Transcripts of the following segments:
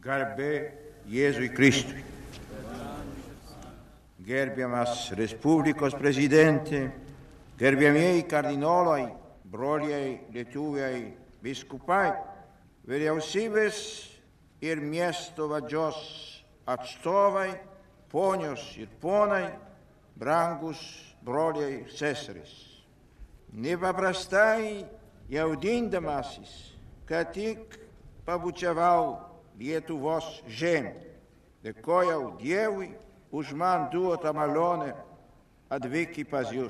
Garbė Jėzui Kristui. Gerbiamas Respublikos prezidentė, gerbiamieji kardinolai, broliai lietuviai, vyskupai, vyriausybės ir miesto valdžios atstovai, ponios ir ponai, brangus broliai ir seserys. Nepaprastai jaudindamasis, kad tik pabučiavau Lietuvos žemę, dėkojau Dievui už man duotą malonę atvykti pas jūs.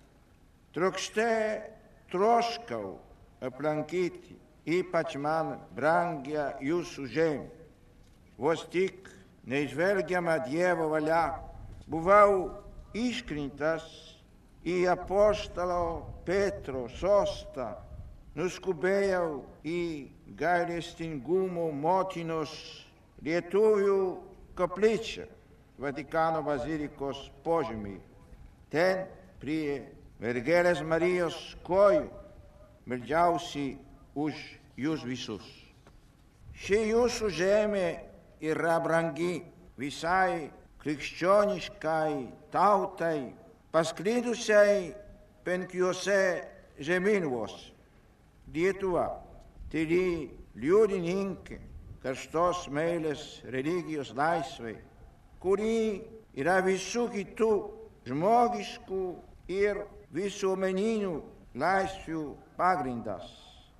Troškau aplankyti ypač man brangią jūsų žemę. Vos tik neįžvelgiama Dievo valia, buvau išrinktas į apaštalo Petro sostą, nuskubėjau į gailestingumo motinos lietuvių koplyčią Vatikano bazilikos požemį. Ten prie mergelės Marijos kojų meldžiausi už jūs visus. Ši jūsų žemė yra brangi visai krikščioniškai tautai, pasklidusiai 5 žemynuose. Lietuva, tyli liudininkė karštos meilės religijos laisvei, kuri yra visų kitų žmogiškų ir visuomeninių laisvių pagrindas.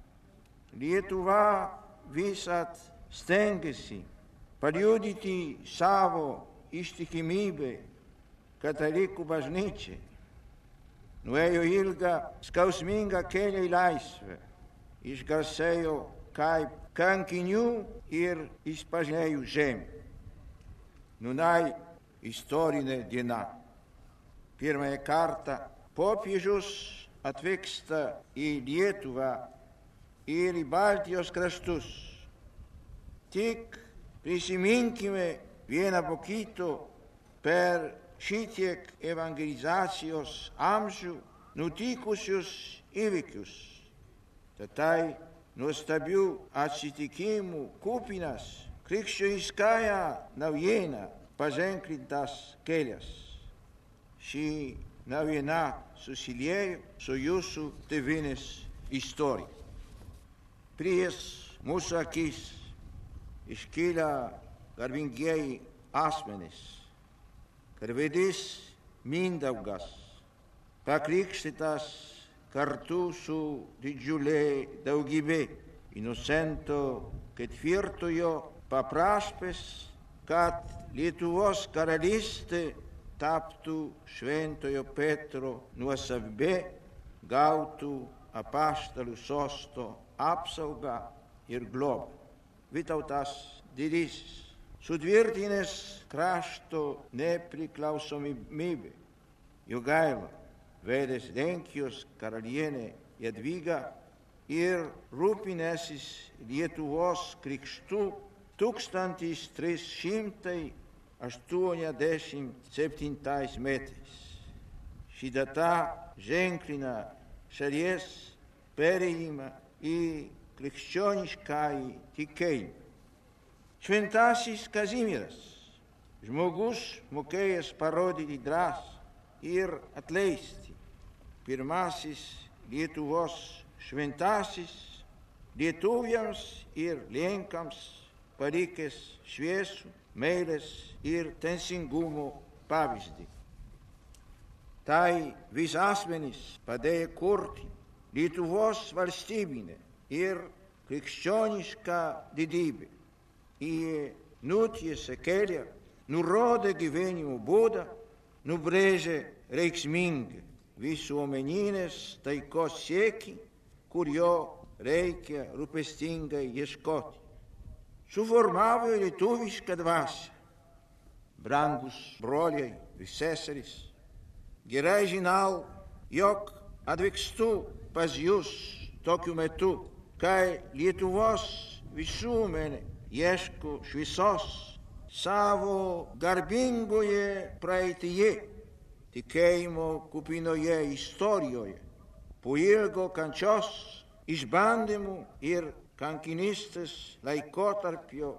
Lietuva visad stengiasi paliudyti savo ištikimybę katalikų bažnyčiai. Nuėjo ilgą, skausmingą kelią į laisvę, išgarsėjo kaip kankinių ir išpažinėjų žemė. Nūnai istorinė diena. Pirmąją kartą popiežius atvyksta į Lietuvą ir į Baltijos kraštus. Tik prisiminkime vieną po kito per šitiek evangelizacijos amžių nutikusius įvykius. Tai nuostabių atsitikimų kupinas krikščioniškąja naujiena paženklintas kelias. Ši naujiena susiliejo su jūsų tėvynės istorija. Prieš mūsų akis iškyla garbingieji asmenys. Karvedys Mindaugas, pakrikštytas kartu su didžiulė daugybė Inocento IV paprašęs, kad Lietuvos karalystė taptų Šventojo Petro nuosavybė, gautų apaštalų sosto apsaugą ir globą. Vytautas Didysis, sutvirtinęs krašto nepriklausomybę, Jogaila, vedęs Lenkijos karalienę Jadvygą ir rūpinęsis Lietuvos krikštu 1387 metais. Ši data ženklina šalies perėjimą į krikščioniškąjį tikėjimą. Šventasis Kazimieras, žmogus mokėjęs parodyti drąsą ir atleisti, pirmasis Lietuvos šventasis, lietuviams ir lenkams palikęs šviesų, meilės ir teisingumo pavyzdį. Tai vis asmenys padėjo kurti Lietuvos valstybinę ir krikščionišką didybę. Jie nutiesė kelią, nurodė gyvenimo būdą, nubrėžė reikšmingą visuomeninės taikos siekį, kurio reikia rūpestingai ieškoti. Suformavo lietuvišką dvasią. Brangus broliai ir seserys, gerai žinau, jog atvykstu pas jūs tokiu metu, kai Lietuvos visuomenė ieško šviesos savo garbingoje praeityje, tikėjimo kupinoje istorijoje, po ilgo kančios, išbandymų ir kankinystės laikotarpio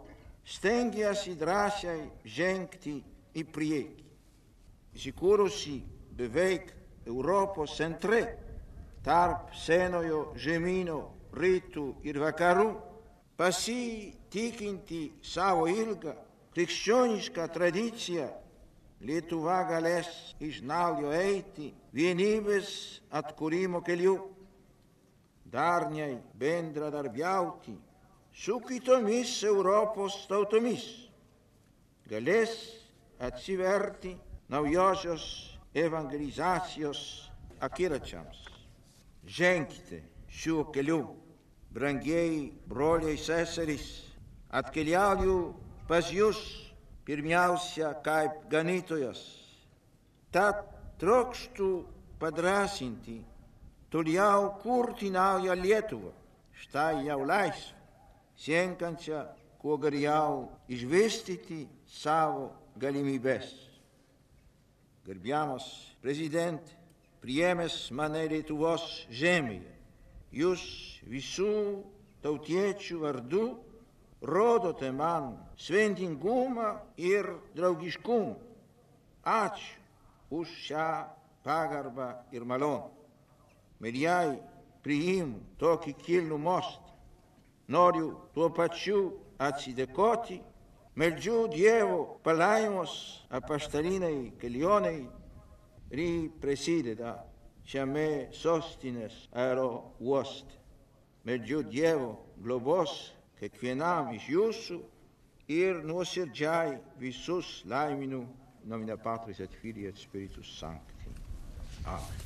stengiasi drąsiai žengti į priekį. Įsikūrusi beveik Europos centre, tarp senojo žemyno rytų ir vakarų, pasitikinti savo ilgą krikščionišką tradiciją, Lietuva galės iš naujo eiti vienybės atkūrimo keliu, darniai bendradarbiauti su kitomis Europos tautomis, galės atsiverti naujosios evangelizacijos akiračiams. Ženkite šiuo keliu, brangieji broliai seserys, atkeliauju pas jūs pirmiausia kaip ganytojas. Tad trokštų padrąsinti, toliau kurti naują Lietuvą, štai jau laisvę, siekiančią kuo geriau išvystyti savo galimybės. Gerbiamas prezidente, priėmęs mane Lietuvos žemėje, jūs visų tautiečių vardu rodote man šventingumą ir draugiškumą. Ačiū už šią pagarbą ir malonę. Mielieji, priimu tokį kilnų mostą. Noriu tuo pačiu atsidėkoti, meldžiu Dievo palaimos apaštalinei kelionei, kuri prasideda šiame sostinės aerouoste. Meldžiu Dievo globos kiekvienam iš jūsų ir nuoširdžiai visus laiminu nomine Patris et Filii et Spiritus Sancti. Amen.